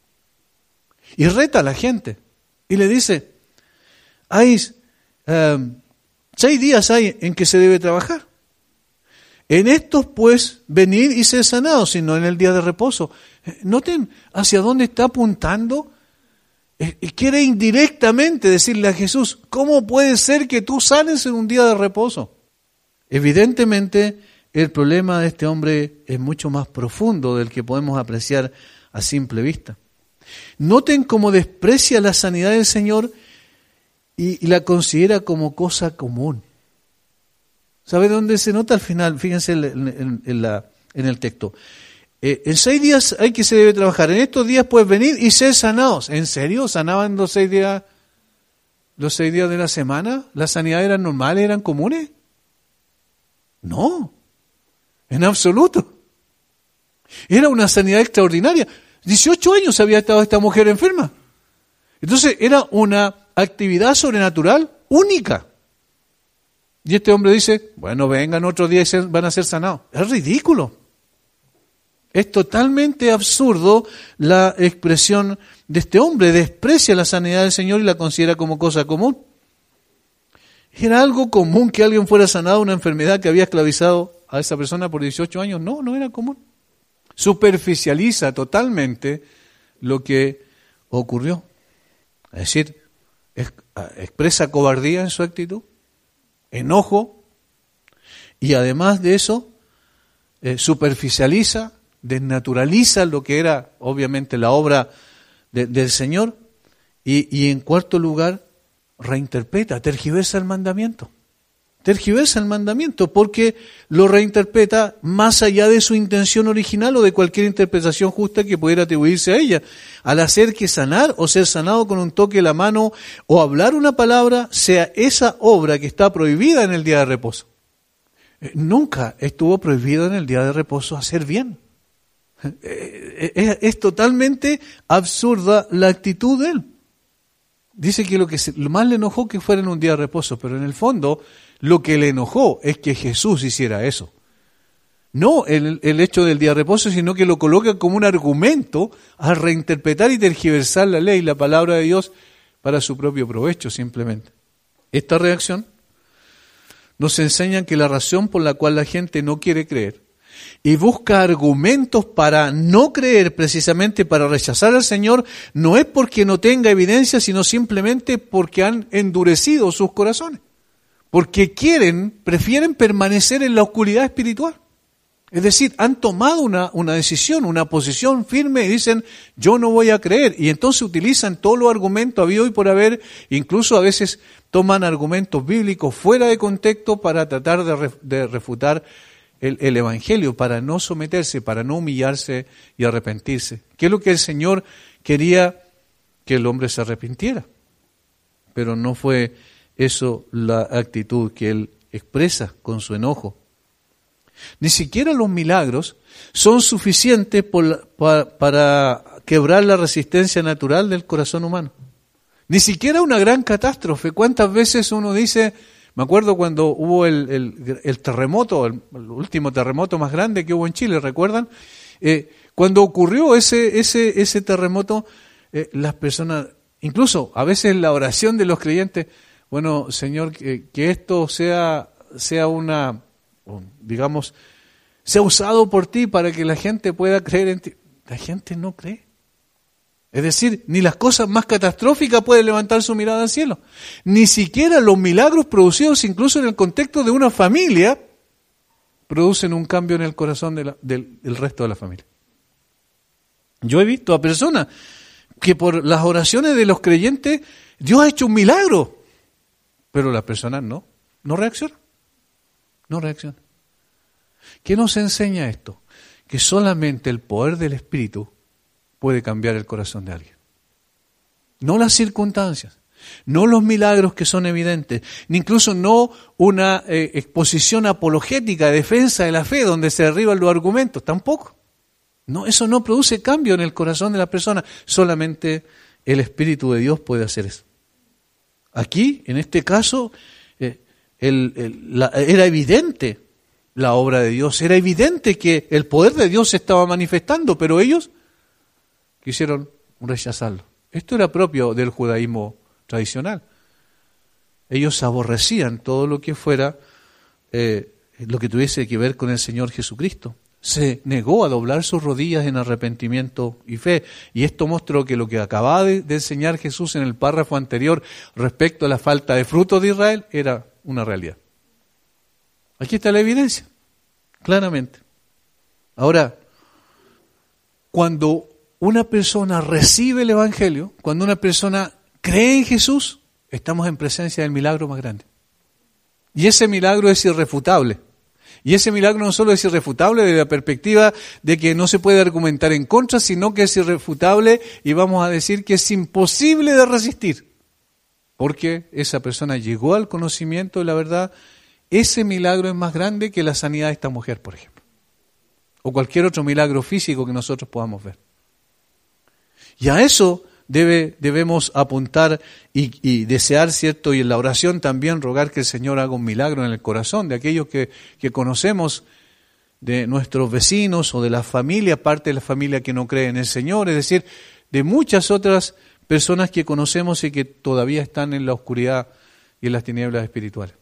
Y reta a la gente. Y le dice, hay um, seis días hay en que se debe trabajar. En estos, pues, venir y ser sanados, sino en el día de reposo. Noten hacia dónde está apuntando. Quiere indirectamente decirle a Jesús, ¿cómo puede ser que tú sanes en un día de reposo? Evidentemente, el problema de este hombre es mucho más profundo del que podemos apreciar a simple vista. Noten cómo desprecia la sanidad del Señor y, y la considera como cosa común. ¿Sabe dónde se nota al final? Fíjense en, en, en, la, en el texto. Eh, en seis días hay que se debe trabajar. En estos días puedes venir y ser sanados. ¿En serio? ¿Sanaban los seis días, los seis días de la semana? ¿Las sanidades eran normales, eran comunes? No, en absoluto. Era una sanidad extraordinaria. dieciocho años había estado esta mujer enferma. Entonces era una actividad sobrenatural única. Y este hombre dice, bueno, vengan otro día y van a ser sanados. Es ridículo. Es totalmente absurdo la expresión de este hombre. Desprecia la sanidad del Señor y la considera como cosa común. ¿Era algo común que alguien fuera sanado de una enfermedad que había esclavizado a esa persona por dieciocho años? No, no era común. Superficializa totalmente lo que ocurrió. Es decir, es, expresa cobardía en su actitud, enojo, y además de eso, eh, superficializa, desnaturaliza lo que era obviamente la obra de, del Señor, y, y en cuarto lugar, reinterpreta, tergiversa el mandamiento. Tergiversa el mandamiento porque lo reinterpreta más allá de su intención original o de cualquier interpretación justa que pudiera atribuirse a ella. Al hacer que sanar o ser sanado con un toque de la mano o hablar una palabra sea esa obra que está prohibida en el día de reposo. Nunca estuvo prohibido en el día de reposo hacer bien. Es, es totalmente absurda la actitud de él. Dice que lo que se, lo más le enojó que fuera en un día de reposo, pero en el fondo lo que le enojó es que Jesús hiciera eso. No el, el hecho del día de reposo, sino que lo coloca como un argumento a reinterpretar y tergiversar la ley, la palabra de Dios, para su propio provecho simplemente. Esta reacción nos enseña que la razón por la cual la gente no quiere creer y busca argumentos para no creer, precisamente para rechazar al Señor, no es porque no tenga evidencia, sino simplemente porque han endurecido sus corazones. Porque quieren, prefieren permanecer en la oscuridad espiritual. Es decir, han tomado una, una decisión, una posición firme y dicen, yo no voy a creer. Y entonces utilizan todos los argumentos habido y por haber, incluso a veces toman argumentos bíblicos fuera de contexto para tratar de, ref, de refutar el, el Evangelio, para no someterse, para no humillarse y arrepentirse. ¿Qué es lo que el Señor quería? Que el hombre se arrepintiera. Pero no fue eso la actitud que él expresa con su enojo. Ni siquiera los milagros son suficientes por, para, para quebrar la resistencia natural del corazón humano. Ni siquiera una gran catástrofe. ¿Cuántas veces uno dice, me acuerdo cuando hubo el, el, el terremoto, el, el último terremoto más grande que hubo en Chile, ¿recuerdan? Eh, cuando ocurrió ese, ese, ese terremoto, eh, las personas, incluso a veces la oración de los creyentes, bueno, Señor, que, que esto sea, sea una, digamos, sea usado por ti para que la gente pueda creer en ti. La gente no cree. Es decir, ni las cosas más catastróficas pueden levantar su mirada al cielo. Ni siquiera los milagros producidos incluso en el contexto de una familia producen un cambio en el corazón de la, del, del resto de la familia. Yo he visto a personas que por las oraciones de los creyentes Dios ha hecho un milagro. Pero las personas no, no reaccionan, no reaccionan. ¿Qué nos enseña esto? Que solamente el poder del Espíritu puede cambiar el corazón de alguien. No las circunstancias, no los milagros que son evidentes, ni incluso no una eh, exposición apologética de defensa de la fe donde se derriban los argumentos, tampoco. No, eso no produce cambio en el corazón de la persona, solamente el Espíritu de Dios puede hacer eso. Aquí, en este caso, eh, el, el, la, era evidente la obra de Dios, era evidente que el poder de Dios se estaba manifestando, pero ellos quisieron rechazarlo. Esto era propio del judaísmo tradicional. Ellos aborrecían todo lo que fuera, eh, lo que tuviese que ver con el Señor Jesucristo. Se negó a doblar sus rodillas en arrepentimiento y fe. Y esto mostró que lo que acababa de, de enseñar Jesús en el párrafo anterior respecto a la falta de frutos de Israel era una realidad. Aquí está la evidencia, claramente. Ahora, cuando una persona recibe el Evangelio, cuando una persona cree en Jesús, estamos en presencia del milagro más grande. Y ese milagro es irrefutable. Y ese milagro no solo es irrefutable desde la perspectiva de que no se puede argumentar en contra, sino que es irrefutable y vamos a decir que es imposible de resistir. Porque esa persona llegó al conocimiento de la verdad. Ese milagro es más grande que la sanidad de esta mujer, por ejemplo. O cualquier otro milagro físico que nosotros podamos ver. Y a eso debe, debemos apuntar y, y desear, ¿cierto? Y en la oración también rogar que el Señor haga un milagro en el corazón de aquellos que, que conocemos, de nuestros vecinos o de la familia, parte de la familia que no cree en el Señor, es decir, de muchas otras personas que conocemos y que todavía están en la oscuridad y en las tinieblas espirituales.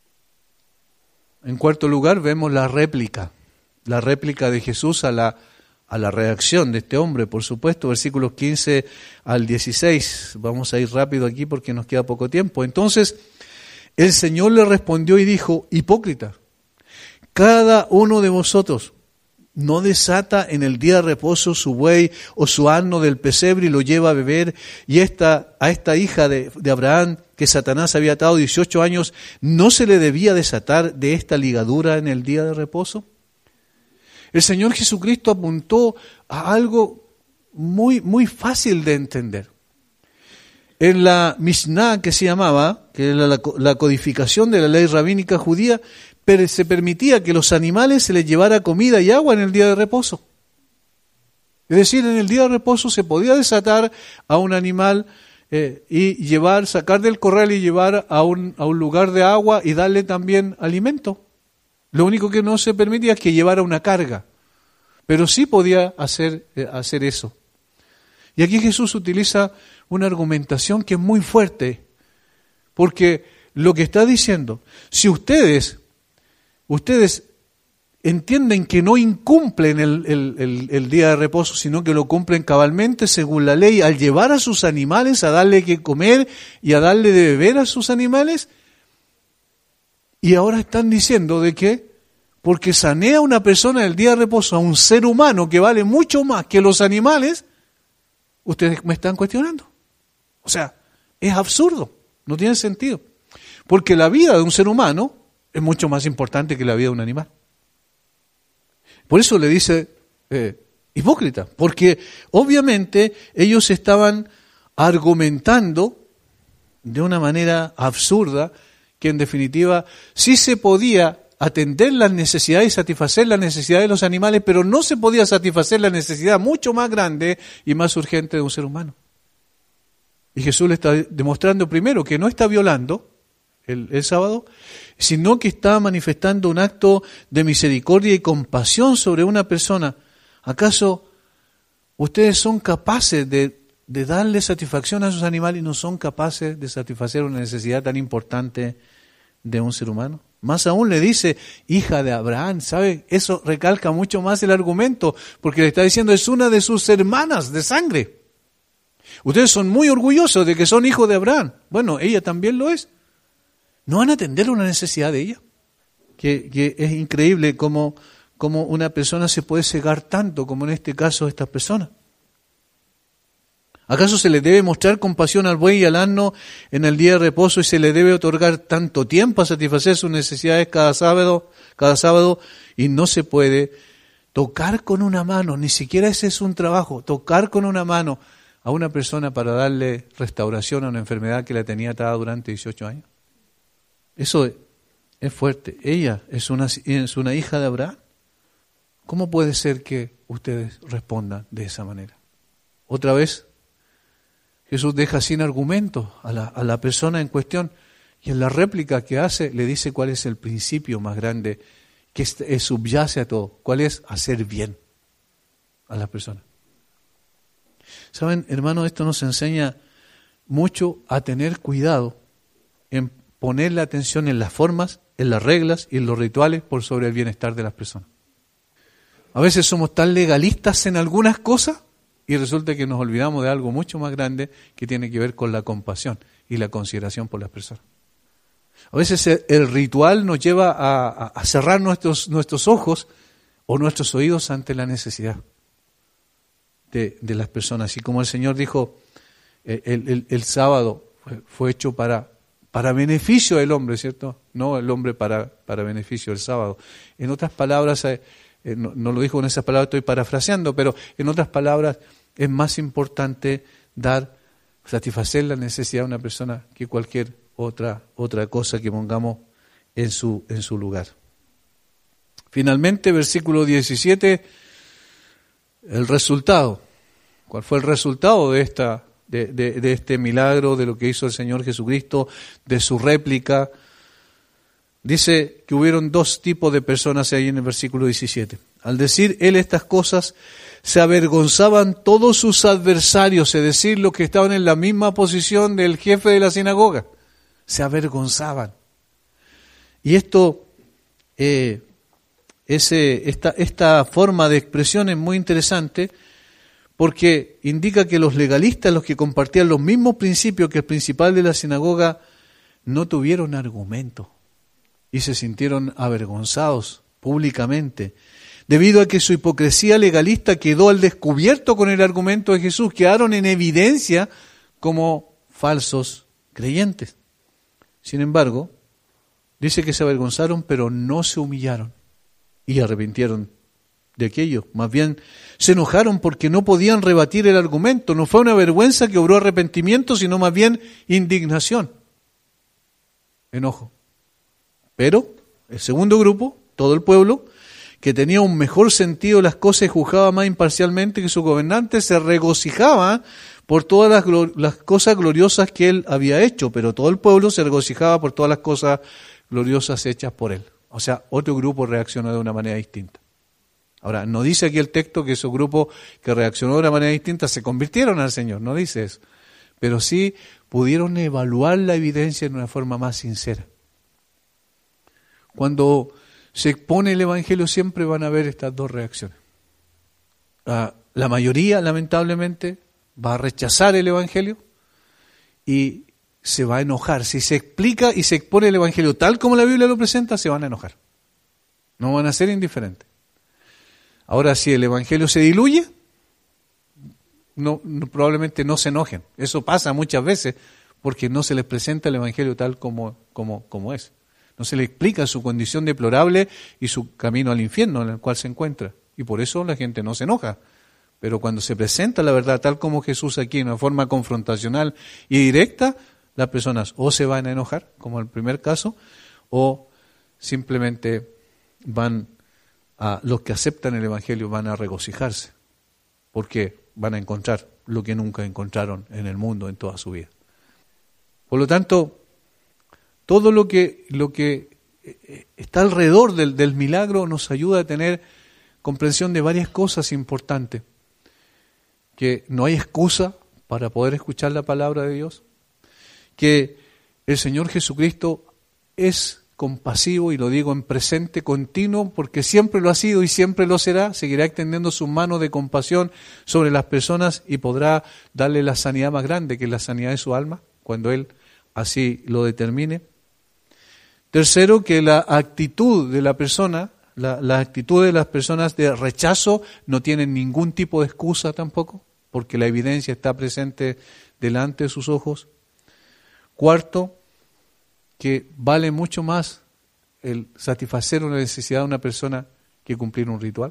En cuarto lugar, vemos la réplica, la réplica de Jesús a la, a la reacción de este hombre, por supuesto, versículos quince al dieciséis. Vamos a ir rápido aquí porque nos queda poco tiempo. Entonces, el Señor le respondió y dijo: hipócrita, cada uno de vosotros no desata en el día de reposo su buey o su asno del pesebre y lo lleva a beber, y esta, a esta hija de, de Abraham, que Satanás había atado dieciocho años, ¿no se le debía desatar de esta ligadura en el día de reposo? El Señor Jesucristo apuntó a algo muy, muy fácil de entender. En la Mishnah, que se llamaba, que era la, la codificación de la ley rabínica judía, pero se permitía que los animales se les llevara comida y agua en el día de reposo. Es decir, en el día de reposo se podía desatar a un animal eh, y llevar, sacar del corral y llevar a un, a un lugar de agua y darle también alimento. Lo único que no se permitía es que llevara una carga, pero sí podía hacer, eh, hacer eso. Y aquí Jesús utiliza una argumentación que es muy fuerte, porque lo que está diciendo, si ustedes, ustedes entienden que no incumplen el, el, el, el día de reposo, sino que lo cumplen cabalmente según la ley, al llevar a sus animales, a darle que comer y a darle de beber a sus animales, y ahora están diciendo de que porque sanea a una persona el día de reposo, a un ser humano que vale mucho más que los animales, ustedes me están cuestionando. O sea, es absurdo, no tiene sentido. Porque la vida de un ser humano es mucho más importante que la vida de un animal. Por eso le dice eh, hipócrita, porque obviamente ellos estaban argumentando de una manera absurda que en definitiva sí se podía atender las necesidades y satisfacer las necesidades de los animales, pero no se podía satisfacer la necesidad mucho más grande y más urgente de un ser humano. Y Jesús le está demostrando primero que no está violando el, el sábado, sino que está manifestando un acto de misericordia y compasión sobre una persona. ¿Acaso ustedes son capaces de, de darle satisfacción a sus animales y no son capaces de satisfacer una necesidad tan importante de un ser humano? Más aún le dice, hija de Abraham, ¿sabe? Eso recalca mucho más el argumento, porque le está diciendo, es una de sus hermanas de sangre. Ustedes son muy orgullosos de que son hijos de Abraham. Bueno, ella también lo es. ¿No van a atender una necesidad de ella? Que, que es increíble cómo, cómo una persona se puede cegar tanto, como en este caso estas personas. ¿Acaso se le debe mostrar compasión al buey y al asno en el día de reposo y se le debe otorgar tanto tiempo a satisfacer sus necesidades cada sábado, cada sábado y no se puede tocar con una mano, ni siquiera ese es un trabajo, tocar con una mano a una persona para darle restauración a una enfermedad que la tenía atada durante dieciocho años? Eso es fuerte. Ella es una, es una hija de Abraham. ¿Cómo puede ser que ustedes respondan de esa manera? Otra vez, Jesús deja sin argumento a la, a la persona en cuestión y en la réplica que hace le dice cuál es el principio más grande que es, es, subyace a todo. ¿Cuál es? Hacer bien a las personas. ¿Saben, hermanos? Esto nos enseña mucho a tener cuidado en poner la atención en las formas, en las reglas y en los rituales por sobre el bienestar de las personas. A veces somos tan legalistas en algunas cosas y resulta que nos olvidamos de algo mucho más grande que tiene que ver con la compasión y la consideración por las personas. A veces el ritual nos lleva a, a cerrar nuestros, nuestros ojos o nuestros oídos ante la necesidad. de, de las personas. Y como el Señor dijo, el, el, el sábado fue, fue hecho para, para beneficio del hombre, ¿cierto? No el hombre para, para beneficio del sábado. En otras palabras, eh, no, no lo dijo con esas palabras, estoy parafraseando, pero en otras palabras es más importante dar, satisfacer la necesidad de una persona que cualquier otra, otra cosa que pongamos en su, en su lugar. Finalmente, versículo diecisiete, el resultado. ¿Cuál fue el resultado de esta, de, de, de este milagro, de lo que hizo el Señor Jesucristo, de su réplica? Dice que hubieron dos tipos de personas ahí en el versículo diecisiete. Al decir Él estas cosas, se avergonzaban todos sus adversarios, es decir, los que estaban en la misma posición del jefe de la sinagoga. Se avergonzaban. Y esto, eh, ese, esta, esta forma de expresión es muy interesante porque indica que los legalistas, los que compartían los mismos principios que el principal de la sinagoga, no tuvieron argumento y se sintieron avergonzados públicamente, debido a que su hipocresía legalista quedó al descubierto con el argumento de Jesús, quedaron en evidencia como falsos creyentes. Sin embargo, dice que se avergonzaron, pero no se humillaron y arrepintieron de aquello. Más bien, se enojaron porque no podían rebatir el argumento. No fue una vergüenza que obró arrepentimiento, sino más bien indignación, enojo. Pero el segundo grupo, todo el pueblo, que tenía un mejor sentido de las cosas y juzgaba más imparcialmente que su gobernante, se regocijaba por todas las, las cosas gloriosas que él había hecho, pero todo el pueblo se regocijaba por todas las cosas gloriosas hechas por él. O sea, otro grupo reaccionó de una manera distinta. Ahora, no dice aquí el texto que esos grupos que reaccionó de una manera distinta se convirtieron al Señor, no dice eso. Pero sí pudieron evaluar la evidencia de una forma más sincera. Cuando se expone el Evangelio siempre van a haber estas dos reacciones. La, la mayoría, lamentablemente, va a rechazar el Evangelio y se va a enojar. Si se explica y se expone el Evangelio tal como la Biblia lo presenta, se van a enojar. No van a ser indiferentes. Ahora, si el Evangelio se diluye, no, no, probablemente no se enojen. Eso pasa muchas veces porque no se les presenta el Evangelio tal como, como, como es. No se le explica su condición deplorable y su camino al infierno en el cual se encuentra. Y por eso la gente no se enoja. Pero cuando se presenta la verdad tal como Jesús aquí, en una forma confrontacional y directa, las personas o se van a enojar, como el primer caso, o simplemente van a, los que aceptan el Evangelio van a regocijarse, porque van a encontrar lo que nunca encontraron en el mundo en toda su vida. Por lo tanto, todo lo que, lo que está alrededor del, del milagro nos ayuda a tener comprensión de varias cosas importantes. Que no hay excusa para poder escuchar la palabra de Dios. Que el Señor Jesucristo es compasivo, y lo digo en presente continuo, porque siempre lo ha sido y siempre lo será. Seguirá extendiendo su mano de compasión sobre las personas y podrá darle la sanidad más grande, que es la sanidad de su alma, cuando Él así lo determine. Tercero, que la actitud de la persona, la, la actitud de las personas de rechazo no tienen ningún tipo de excusa tampoco, porque la evidencia está presente delante de sus ojos. Cuarto, que vale mucho más el satisfacer una necesidad de una persona que cumplir un ritual.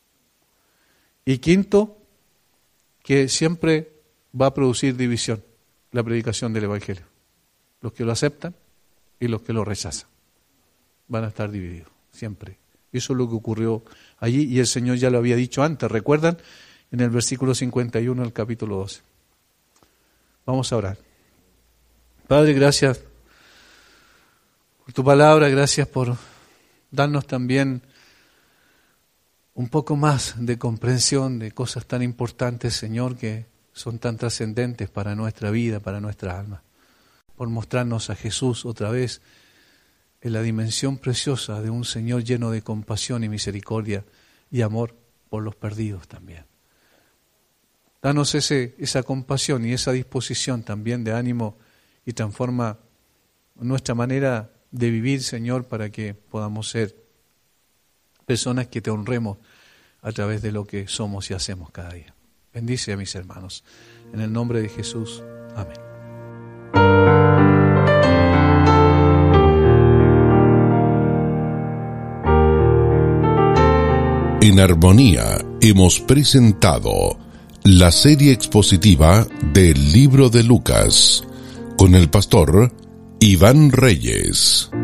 Y quinto, que siempre va a producir división la predicación del Evangelio. Los que lo aceptan y los que lo rechazan van a estar divididos, siempre. Eso es lo que ocurrió allí y el Señor ya lo había dicho antes. ¿Recuerdan? En el versículo cincuenta y uno del capítulo doce. Vamos a orar. Padre, gracias por tu palabra, gracias por darnos también un poco más de comprensión de cosas tan importantes, Señor, que son tan trascendentes para nuestra vida, para nuestra alma. Por mostrarnos a Jesús otra vez en la dimensión preciosa de un Señor lleno de compasión y misericordia y amor por los perdidos también. Danos ese, esa compasión y esa disposición también de ánimo y transforma nuestra manera de vivir, Señor, para que podamos ser personas que te honremos a través de lo que somos y hacemos cada día. Bendice a mis hermanos. En el nombre de Jesús. Amén. En Armonía hemos presentado la serie expositiva del libro de Lucas con el pastor Iván Reyes.